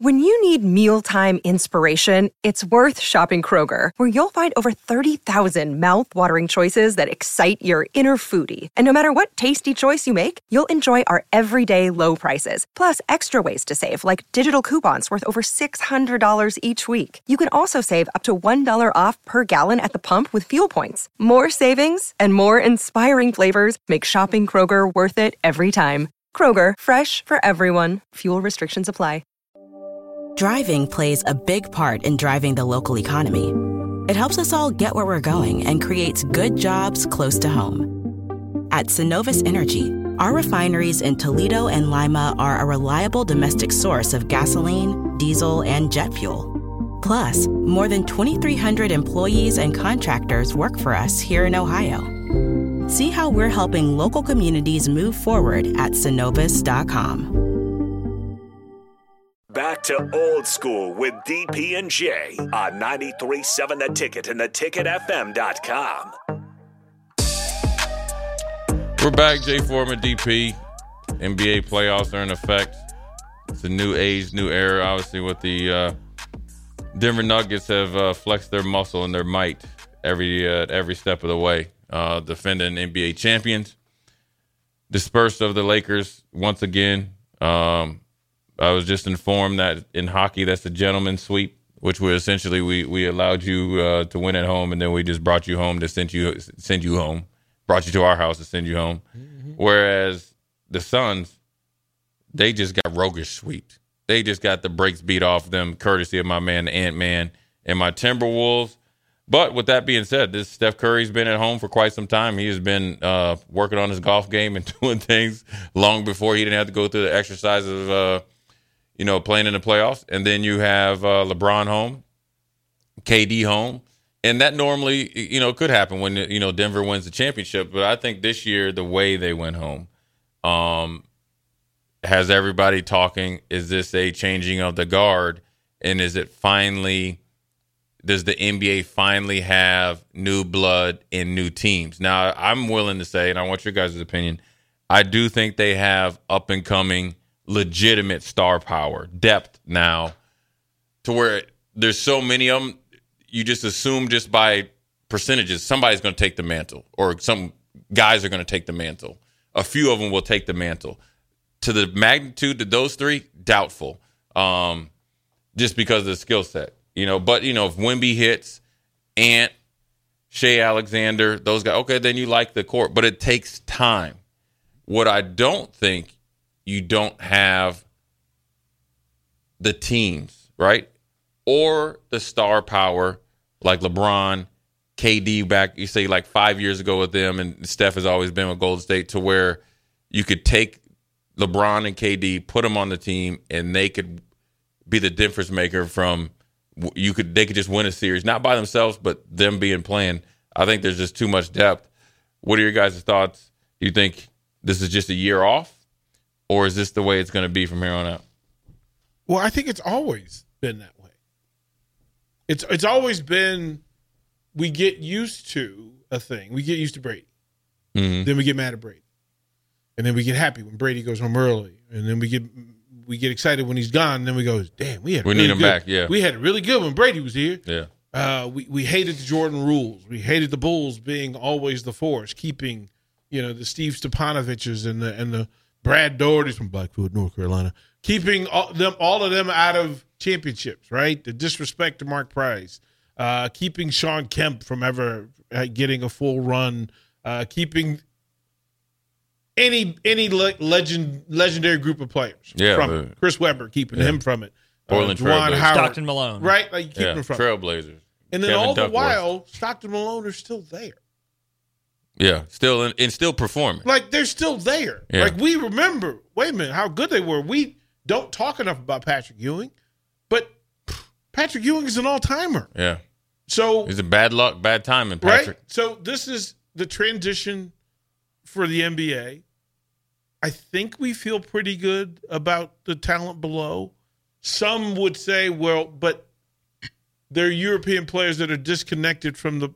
When you need mealtime inspiration, it's worth shopping Kroger, where you'll find over 30,000 mouth-watering choices that excite your inner foodie. And no matter what tasty choice you make, you'll enjoy our everyday low prices, plus extra ways to save, like digital coupons worth over $600 each week. You can also save up to $1 off per gallon at the pump with fuel points. More savings and more inspiring flavors make shopping Kroger worth it every time. Kroger, fresh for everyone. Fuel restrictions apply. Driving plays a big part in driving the local economy. It helps us all get where we're going and creates good jobs close to home. At Synovus Energy, our refineries in Toledo and Lima are a reliable domestic source of gasoline, diesel, and jet fuel. Plus, more than 2,300 employees and contractors work for us here in Ohio. See how we're helping local communities move forward at Synovus.com. Back to old school with DP and J on 93.7 The Ticket and theticketfm.com. We're back, Jay Foreman, DP. NBA playoffs are in effect. It's a new age, new era. Obviously, with the Denver Nuggets have flexed their muscle and their might every step of the way. Defending NBA champions. Dispersed of the Lakers once again. I was just informed that in hockey, that's a gentleman's sweep, which we essentially we allowed you to win at home, and then we just brought you home to send you home, brought you to our house to send you home. Mm-hmm. Whereas the Suns, they just got roguish swept. They just got the brakes beat off them, courtesy of my man, the Ant-Man, and my Timberwolves. But with that being said, this Steph Curry's been at home for quite some time. He has been working on his golf game and doing things long before he didn't have to go through the exercise of playing in the playoffs. And then you have LeBron home, KD home. And that normally, could happen when, Denver wins the championship. But I think this year, the way they went home has everybody talking, is this a changing of the guard? And is it finally, does the NBA finally have new blood and new teams? Now, I'm willing to say, and I want your guys' opinion, I do think they have up-and-coming legitimate star power, depth now, to where there's so many of them, you just assume just by percentages somebody's going to take the mantle, or some guys are going to take the mantle. A few of them will take the mantle. To the magnitude of those three, doubtful, just because of the skill set. But if Wemby hits, Ant, Shea Alexander, those guys, okay, then you like the court, but it takes time. What I don't think, you don't have the teams, right? Or the star power like LeBron, KD back, you say like 5 years ago with them, and Steph has always been with Golden State, to where you could take LeBron and KD, put them on the team, and they could be the difference maker from they could just win a series, not by themselves, but them being playing. I think there's just too much depth. What are your guys' thoughts? Do you think this is just a year off? Or is this the way it's going to be from here on out? Well, I think it's always been that way. It's always been, we get used to a thing. We get used to Brady. Mm-hmm. Then we get mad at Brady. And then we get happy when Brady goes home early. And then we get excited when he's gone. And then we go, damn, we need him back. Yeah, we had it really good when Brady was here. Yeah. We hated the Jordan rules. We hated the Bulls being always the force, keeping, the Steve Stepanoviches and the Brad Daugherty's from Blackfoot, North Carolina, keeping all of them out of championships, right? The disrespect to Mark Price, keeping Sean Kemp from ever getting a full run, keeping any legendary group of players from it. Chris Webber, keeping him from it. Portland Juwan Howard, Stockton Malone, right? Like keeping him from Trailblazers. And then Kevin all the while, Stockton Malone are still there. Yeah, still and still performing. Like, they're still there. Yeah. Like, we remember, wait a minute, how good they were. We don't talk enough about Patrick Ewing, but Patrick Ewing is an all-timer. Yeah. So it's a bad luck, bad timing, Patrick. Right? So this is the transition for the NBA. I think we feel pretty good about the talent below. Some would say, well, but they're European players that are disconnected from the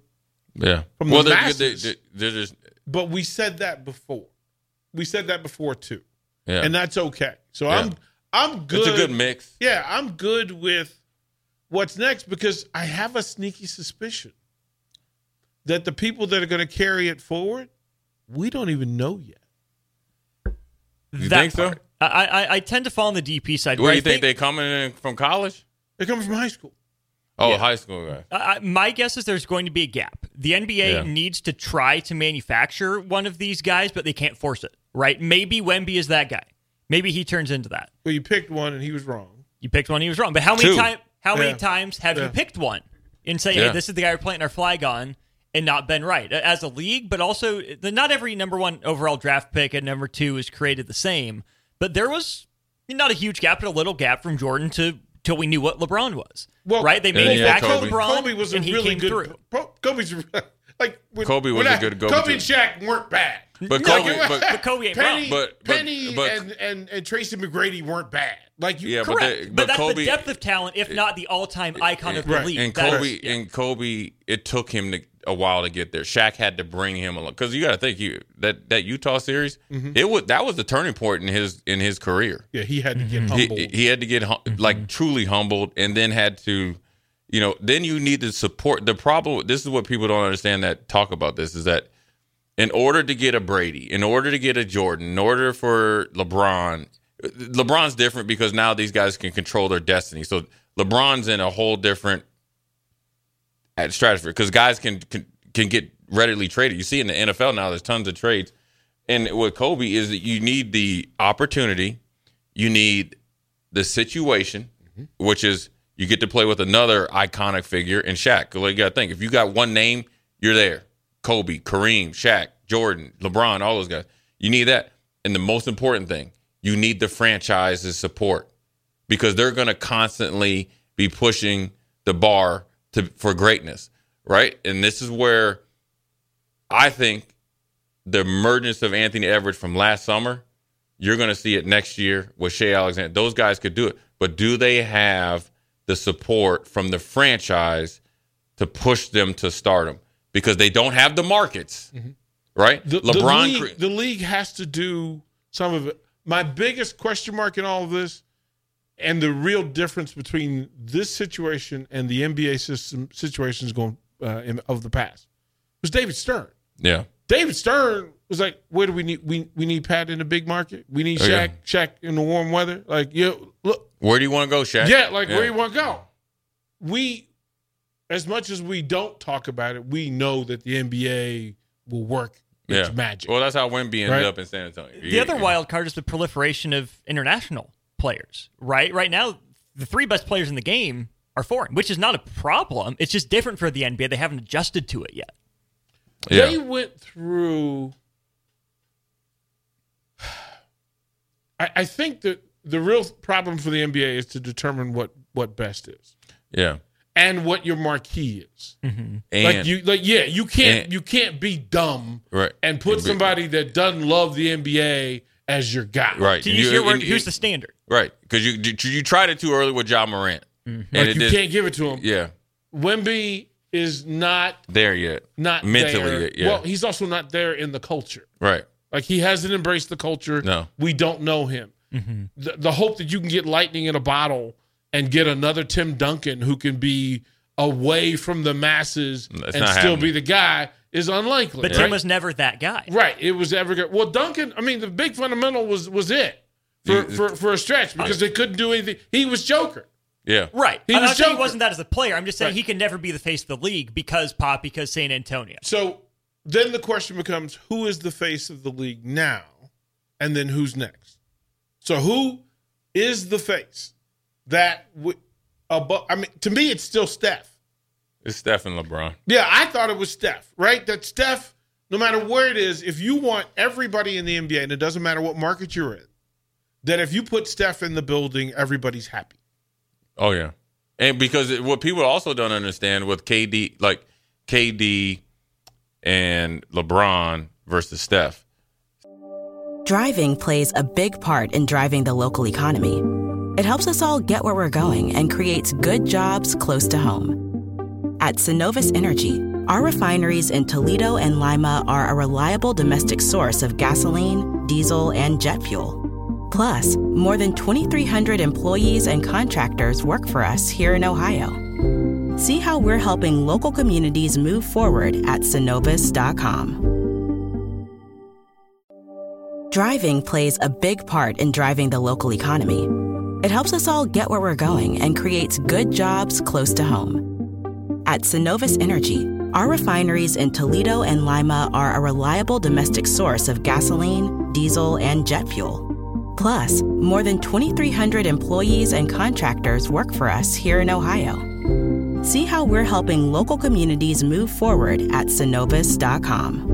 masses. They're just. But we said that before. We said that before too, and that's okay. So I'm good. It's a good mix. Yeah, I'm good with what's next because I have a sneaky suspicion that the people that are going to carry it forward, we don't even know yet. You think so? I tend to fall on the DP side. Where do you think they're coming in from college? They're coming from high school. Oh, Yeah. high school guy. My guess is there's going to be a gap. The NBA needs to try to manufacture one of these guys, but they can't force it, right? Maybe Wemby is that guy. Maybe he turns into that. Well, you picked one and he was wrong. You picked one, he was wrong. But how many times have you picked one and say, hey, this is the guy we're planting our flag on and not been right? As a league, but also not every number one overall draft pick and number two is created the same. But there was not a huge gap, but a little gap from Jordan till we knew what LeBron was. Well, right? They manufactured LeBron, Kobe was a and he really came good. through. Kobe was a good go-to. Kobe and Shaq weren't bad. But Kobe ain't Penny, wrong. Penny and Tracy McGrady weren't bad. Correct. But that's Kobe, the depth of talent, if not the all-time icon of the league. And Kobe, it took him a while to get there. Shaq had to bring him along because you got to think that Utah series. That was the turning point in his career. Yeah, he had to get humbled. He had to get like truly humbled, and then had to, then you need to support. The problem. This is what people don't understand that talk about this is that in order to get a Brady, in order to get a Jordan, in order for LeBron's different because now these guys can control their destiny. So LeBron's in a whole different stratosphere because guys can get readily traded. You see in the NFL now, there's tons of trades. And with Kobe is that you need the opportunity, you need the situation, which is you get to play with another iconic figure in Shaq. Like you got to think, if you got one name, you're there. Kobe, Kareem, Shaq, Jordan, LeBron, all those guys. You need that. And the most important thing, you need the franchise's support because they're going to constantly be pushing the bar for greatness, right? And this is where I think the emergence of Anthony Edwards from last summer, you're going to see it next year with Shai Alexander. Those guys could do it. But do they have the support from the franchise to push them to stardom? Because they don't have the markets, right? The league has to do some of it. My biggest question mark in all of this and the real difference between this situation and the NBA situations going of the past was David Stern. Yeah. David Stern was like, where do we need? We need Pat in the big market. We need Shaq in the warm weather. Like, look. Where do you want to go, Shaq? Yeah, where do you want to go? As much as we don't talk about it, we know that the NBA will work its magic. Well, that's how Wemby ended up in San Antonio. The other wild card is the proliferation of international players, right? Right now, the three best players in the game are foreign, which is not a problem. It's just different for the NBA. They haven't adjusted to it yet. Yeah. They went through... I think that the real problem for the NBA is to determine what best is. Yeah. And what your marquee is. And you can't be dumb and put somebody that doesn't love the NBA as your guy. Right. To use your word, who's the standard? Right. Because you tried it too early with Ja Morant. And you can't give it to him. Yeah. Wemby is not there yet. Not mentally there. yet. Yeah. Well, he's also not there in the culture. Right. Like he hasn't embraced the culture. No. We don't know him. The hope that you can get lightning in a bottle and get another Tim Duncan who can be away from the masses and still be the guy is unlikely. But Tim was never that guy. Right. It was ever good. Well, Duncan, I mean, the big fundamental was it for a stretch because they couldn't do anything. He was Joker. Yeah. Right. I'm not saying he wasn't that as a player. I'm just saying he can never be the face of the league because San Antonio. So then the question becomes, who is the face of the league now? And then who's next? So who is the face that to me, it's still Steph. It's Steph and LeBron. Yeah, I thought it was Steph, right? That Steph, no matter where it is, if you want everybody in the NBA, and it doesn't matter what market you're in, that if you put Steph in the building, everybody's happy. Oh, yeah. And because what people also don't understand with KD and LeBron versus Steph. Driving plays a big part in driving the local economy. It helps us all get where we're going and creates good jobs close to home. At Synovus Energy, our refineries in Toledo and Lima are a reliable domestic source of gasoline, diesel, and jet fuel. Plus, more than 2,300 employees and contractors work for us here in Ohio. See how we're helping local communities move forward at Synovus.com. Driving plays a big part in driving the local economy. It helps us all get where we're going and creates good jobs close to home. At Synovus Energy, our refineries in Toledo and Lima are a reliable domestic source of gasoline, diesel, and jet fuel. Plus, more than 2,300 employees and contractors work for us here in Ohio. See how we're helping local communities move forward at Synovus.com.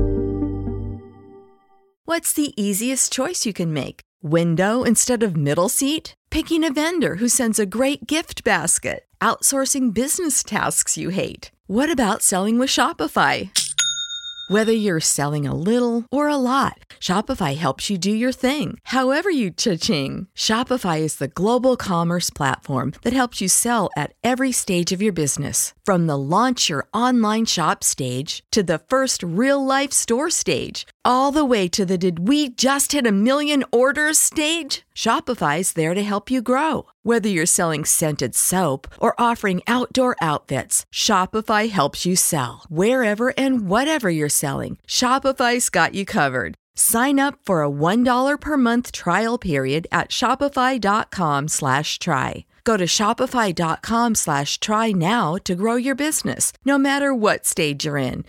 What's the easiest choice you can make? Window instead of middle seat? Picking a vendor who sends a great gift basket? Outsourcing business tasks you hate? What about selling with Shopify? Whether you're selling a little or a lot, Shopify helps you do your thing, however you cha-ching. Shopify is the global commerce platform that helps you sell at every stage of your business. From the launch your online shop stage to the first real-life store stage, all the way to the did we just hit 1 million orders stage. Shopify's there to help you grow. Whether you're selling scented soap or offering outdoor outfits, Shopify helps you sell. Wherever and whatever you're selling, Shopify's got you covered. Sign up for a $1 per month trial period at shopify.com/try. Go to shopify.com/try now to grow your business, no matter what stage you're in.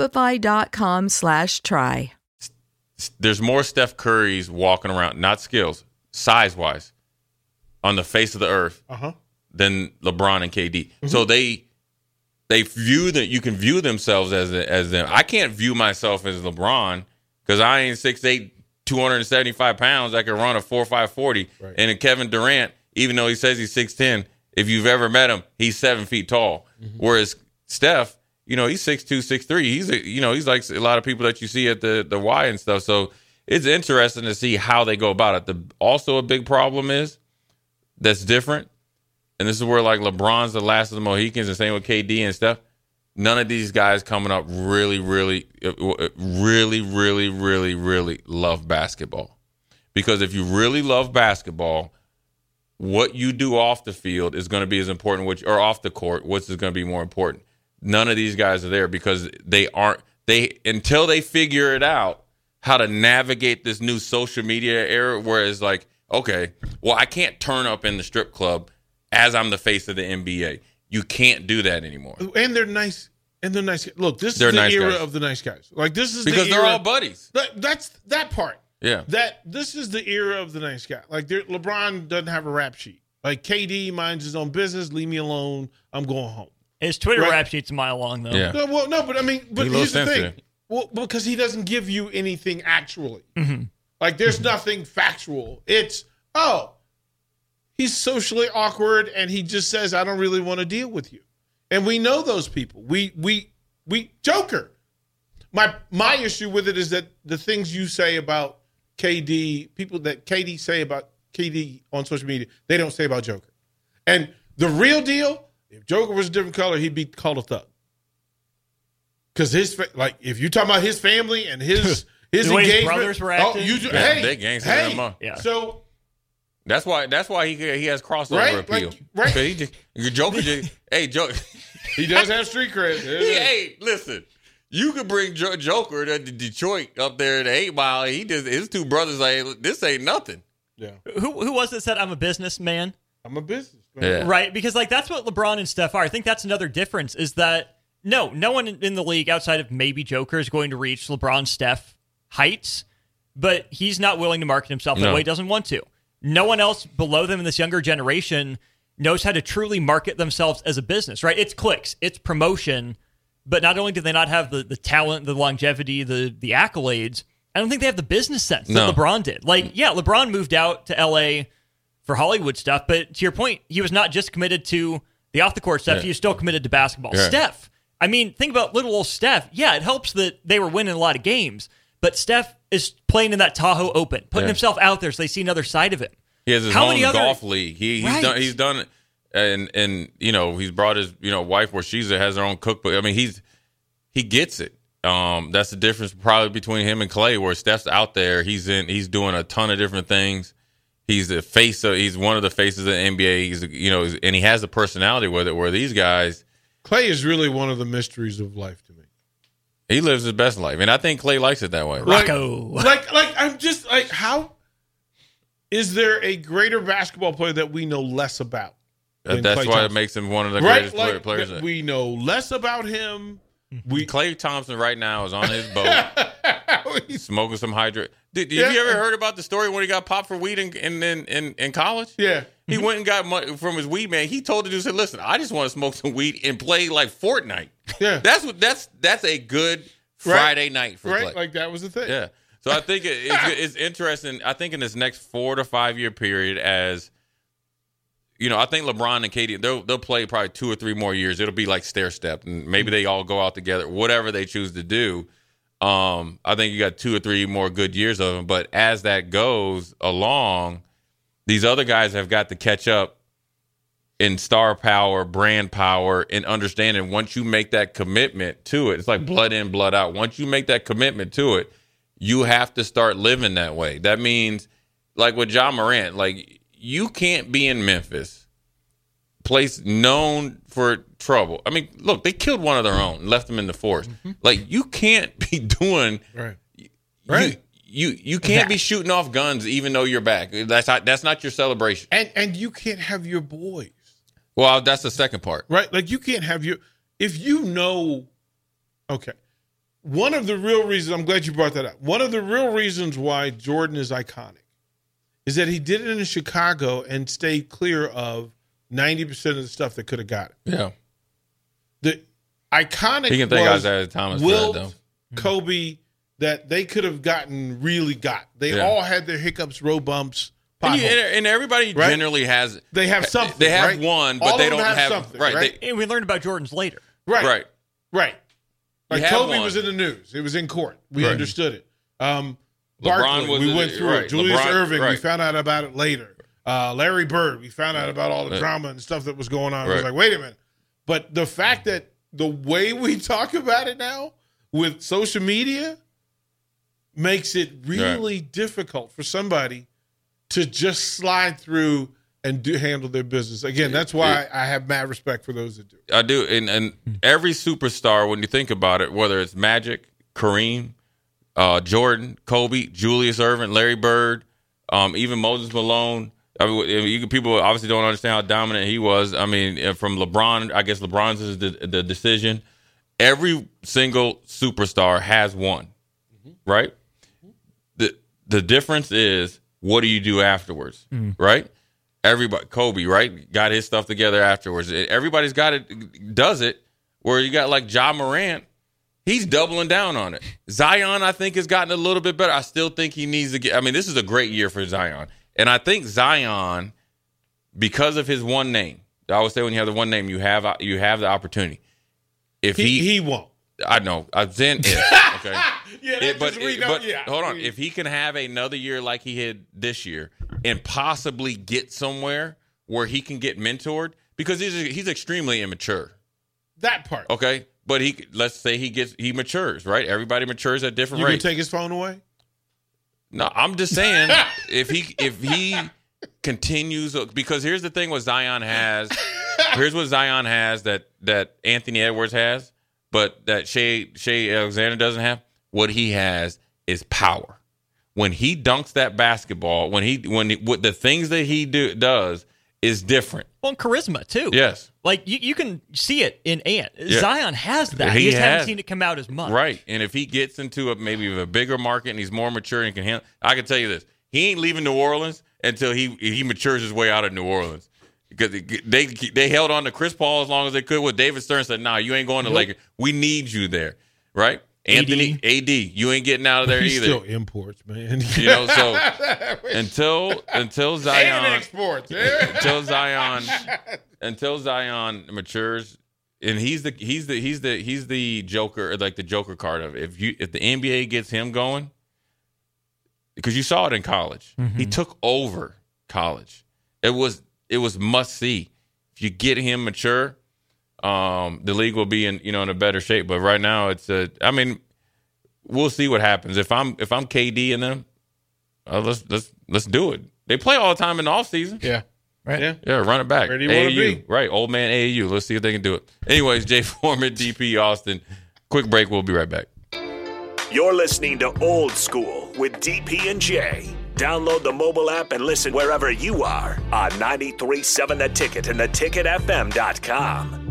Shopify.com/try. There's more Steph Currys walking around, not skills, size-wise, on the face of the earth than LeBron and KD. Mm-hmm. So they view that you can view themselves as them. I can't view myself as LeBron because I ain't 6'8", 275 pounds. I can run a 4.5 40. Right. And Kevin Durant, even though he says he's 6'10", if you've ever met him, he's 7 feet tall. Mm-hmm. Whereas Steph, he's 6'2", 6'3". He's like a lot of people that you see at the Y and stuff. So it's interesting to see how they go about it. Also a big problem is that's different, and this is where like LeBron's the last of the Mohicans, and same with KD and stuff. None of these guys coming up really, really, really, really, really, really love basketball. Because if you really love basketball, what you do off the field is going to be as important, or off the court, what's going to be more important. None of these guys are there because until they figure it out how to navigate this new social media era, where it's like, okay, well, I can't turn up in the strip club as I'm the face of the NBA. You can't do that anymore. And they're nice. Look, this is the nice era of the nice guys. Like, this is because they're all buddies. That's that part. Yeah. This is the era of the nice guy. Like, LeBron doesn't have a rap sheet. Like, KD minds his own business. Leave me alone. I'm going home. His Twitter rap sheet's a mile long, though. Yeah. But here's the thing. Well, because he doesn't give you anything actually. Mm-hmm. Like, there's nothing factual. It's, he's socially awkward, and he just says, I don't really want to deal with you. And we know those people. We Joker. My issue with it is that the things you say about KD, people that KD say about KD on social media, they don't say about Joker. And the real deal, if Joker was a different color, he'd be called a thug. Because if you're talking about his family and his engagement, his brothers were acting. They gangster. Yeah. So that's why he has crossover appeal. Right. Joker. Joker. He does have street cred. Hey, listen. You could bring Joker to Detroit up there to 8 Mile. His two brothers like, this ain't nothing. Yeah. Who was it that said I'm a businessman? I'm a businessman. Yeah. Right, because like that's what LeBron and Steph are. I think that's another difference is that no one in the league outside of maybe Joker is going to reach LeBron, Steph heights, but he's not willing to market himself that way. He doesn't want to. No one else below them in this younger generation knows how to truly market themselves as a business, right? It's clicks, it's promotion, but not only do they not have the talent, the longevity, the accolades, I don't think they have the business sense that LeBron did. Like, yeah, LeBron moved out to LA for Hollywood stuff, but to your point, he was not just committed to the off-the-court stuff, he was still committed to basketball. Yeah. Steph, I mean, think about little old Steph. Yeah, it helps that they were winning a lot of games, but Steph is playing in that Tahoe Open, putting himself out there so they see another side of him. He has his own golf league. He's done it, and he's brought his wife where she has her own cookbook. I mean, he gets it. That's the difference probably between him and Clay, where Steph's out there. He's doing a ton of different things. He's one of the faces of the NBA. He's and he has the personality with it. Where these guys, Klay is really one of the mysteries of life to me. He lives his best life, and I think Klay likes it that way. Rocco, like I'm just like, how is there a greater basketball player that we know less about? That's Klay why Thompson? It makes him one of the greatest players. We know less about him. Klay Thompson right now is on his boat, smoking some hydrate. Did you ever heard about the story when he got popped for weed in college? Yeah. He went and got money from his weed man. He told the dude, said, "Listen, I just want to smoke some weed and play like Fortnite." Yeah. That's a good Friday night for Klay. Like that was the thing. Yeah. So I think it's interesting. I think in this next 4 to 5 year period, as I think LeBron and KD they'll play probably 2 or 3 more years. It'll be like stair step, and maybe they all go out together. Whatever they choose to do. I think you got 2 or 3 more good years of them. But as that goes along, these other guys have got to catch up in star power, brand power, and understanding once you make that commitment to it. It's like blood in, blood out. Once you make that commitment to it, you have to start living that way. That means, like with Ja Morant, like you can't be in Memphis, place known for trouble. I mean, look, they killed one of their own and left them in the forest. Mm-hmm. Like you can't be doing right. You can't be shooting off guns even though you're back. That's not your celebration. And you can't have your boys. Well, that's the second part. Right? Like you can't have okay. One of the real reasons, I'm glad you brought that up. One of the real reasons why Jordan is iconic is that he did it in Chicago and stayed clear of 90% of the stuff that could have got him. Yeah. The iconic you can thank Isaiah Thomas Wilt, for that, though. Kobe, that they could have really got. They all had their hiccups, road bumps, and everybody generally has. They have something. They have one, but they don't have something. Right. And we learned about Jordan's later. Right. Like Kobe was in the news. It was in court. We understood it. Barkley, we went through it. Julius Erving, we found out about it later. Larry Bird, we found out about all the drama and stuff that was going on. It was like, wait a minute. But the fact that the way we talk about it now with social media makes it really difficult for somebody to just slide through and handle their business. Again, that's why I have mad respect for those that do. I do. And every superstar, when you think about it, whether it's Magic, Kareem, Jordan, Kobe, Julius Erving, Larry Bird, even Moses Malone. I mean, people obviously don't understand how dominant he was. I mean, from LeBron, I guess LeBron's is the decision. Every single superstar has one, right? The difference is, what do you do afterwards, right? Everybody, Kobe, right, got his stuff together afterwards. Everybody's got it, does it, where you got like Ja Morant. He's doubling down on it. Zion, I think, has gotten a little bit better. I still think he needs to get – I mean, this is a great year for Zion. And I think Zion, because of his one name, I always say when you have the one name, you have the opportunity. If he won't. I know. I'm saying if. Okay. Yeah, hold on. If he can have another year like he had this year and possibly get somewhere where he can get mentored, because he's extremely immature. That part. Okay. But let's say he matures, right? Everybody matures at different rates. You can take his phone away? No, I'm just saying if he continues, because here's the thing: what Zion has. Here's what Zion has that Anthony Edwards has, but that Shea Alexander doesn't have. What he has is power. When he dunks that basketball, when the things that he does is different. Well, and charisma too. Yes. Like you can see it in Ant. Yeah. Zion has that. He just haven't seen it come out as much. Right. And if he gets into maybe a bigger market and he's more mature and can handle, I can tell you this: he ain't leaving New Orleans until he matures his way out of New Orleans. Because they held on to Chris Paul as long as they could. With David Stern said, "Nah, you ain't going to Lakers. We need you there." Right. Anthony, AD, you ain't getting out of there either. Still imports, man. So until Zion and exports, until Zion matures, and he's the Joker, like the Joker card of it. If the NBA gets him going, because you saw it in college, he took over college. It was must see. If you get him mature, the league will be in a better shape. But right now, we'll see what happens. If I'm KD and them, let's do it. They play all the time in the offseason. Yeah. Right. Yeah, run it back. Where do you want to be? Right, old man AAU. Let's see if they can do it. Anyways, Jay Foreman, DP Austin. Quick break. We'll be right back. You're listening to Old School with DP and J. Download the mobile app and listen wherever you are on 93.7 The Ticket and theticketfm.com.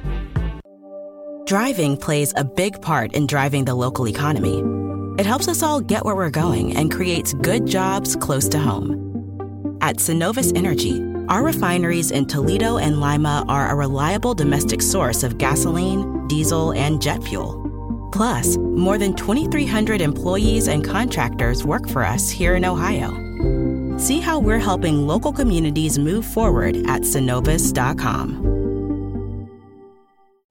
Driving plays a big part in driving the local economy. It helps us all get where we're going and creates good jobs close to home. At Synovus Energy, our refineries in Toledo and Lima are a reliable domestic source of gasoline, diesel, and jet fuel. Plus, more than 2,300 employees and contractors work for us here in Ohio. See how we're helping local communities move forward at Synovus.com.